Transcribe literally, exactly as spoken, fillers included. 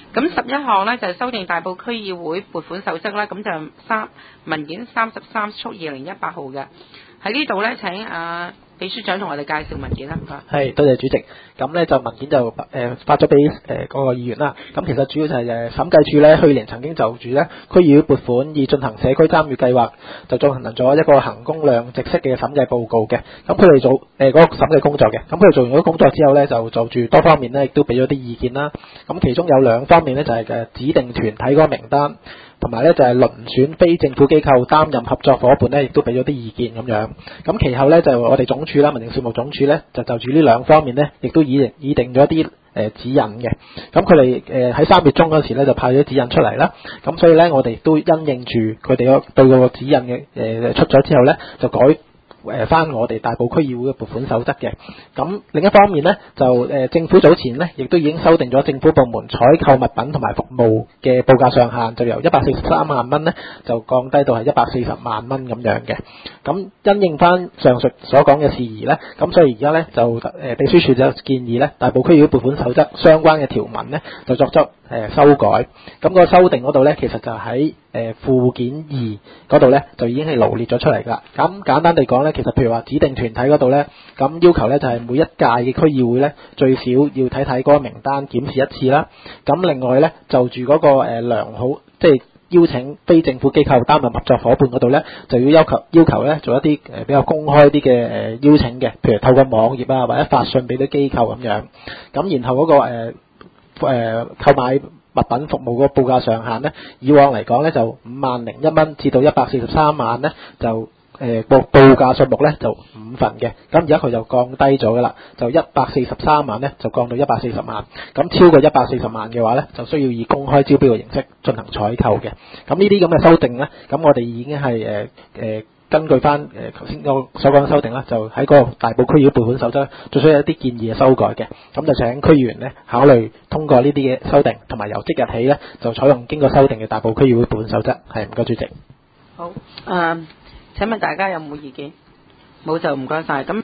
咁十一項呢，就係、是、修訂大埔區議會撥款守則啦，咁就三文件三十三速二零一八號嘅。喺呢度呢，請啊秘書長同我哋介紹文件啦，唔該。 係，多謝主席。咁咧就文件就誒、呃、發咗俾誒嗰個議員啦。咁其實主要就係誒審計署咧去年曾經就住咧區議會撥款以進行社區參與計劃，就進行咗一個衡工量值式嘅審計報告嘅。咁佢哋做誒嗰、呃那個審計工作嘅。咁佢哋做完嗰個工作之後咧，就就住多方面咧亦都俾咗啲意見啦。咁其中有兩方面咧就係、是、誒指定團體嗰個名單。同埋咧就係遴選非政府機構擔任合作伙伴咧，亦都俾咗啲意見咁樣。咁其後咧就我哋總署啦，民政事務總署咧就就住呢兩方面咧，亦都擬擬定咗一啲誒指引嘅。咁佢哋誒喺三月中嗰時咧就派咗指引出嚟啦。咁所以咧我哋都因應住佢哋個對個指引嘅誒出咗之後咧，就改誒翻我哋大埔區議會嘅撥款守則嘅。咁另一方面呢，就誒、呃、政府早前呢，亦都已經修訂咗政府部門採購物品同埋服務嘅報價上限，就由一百四十三萬蚊呢，就降低到係一百四十萬蚊咁樣嘅。咁因應翻上述所講嘅事宜呢，咁所以而家呢，就誒、呃、秘書處就建議呢，大埔區議會撥款守則相關嘅條文呢，就作出誒、呃、修改。咁、個修訂嗰度呢，其實就喺誒、呃、附件二嗰度呢，就已經係羅列咗出嚟㗎。咁簡單地講呢，其實譬如話指定團體嗰度呢，咁要求呢就係每一屆嘅區議會呢，最少要睇睇嗰個名單檢視一次啦。咁另外呢，就住嗰個誒良好，即係邀請非政府機構擔任合作伙伴嗰度呢，就要要求要求呢做一啲誒比較公開啲嘅誒邀請嘅，譬如透過網頁啊或者發信俾啲機構咁樣。咁然後嗰個誒誒購買物品服務嗰個報價上限呢，以往嚟講呢，就五萬零一蚊至到一百四十三萬呢，就誒報報價數目呢就五份嘅。咁而家佢就降低咗噶啦，就一百四十三萬呢，就降到一百四十萬。咁超過一百四十萬嘅話呢，就需要以公開招標嘅形式進行採購嘅。咁呢啲咁嘅修訂呢，咁我哋已經係誒誒根據翻誒頭先我所講嘅修訂啦，就喺個大埔區議會撥款守則做出一啲建議嘅修改嘅。咁就請區議員呢考慮通過呢啲嘅修訂，同埋由即日起呢，就採用經過修訂嘅大埔區議會撥款守則。係，唔該主席。 好，誒、呃，請問大家有冇意見？冇就唔該晒。咁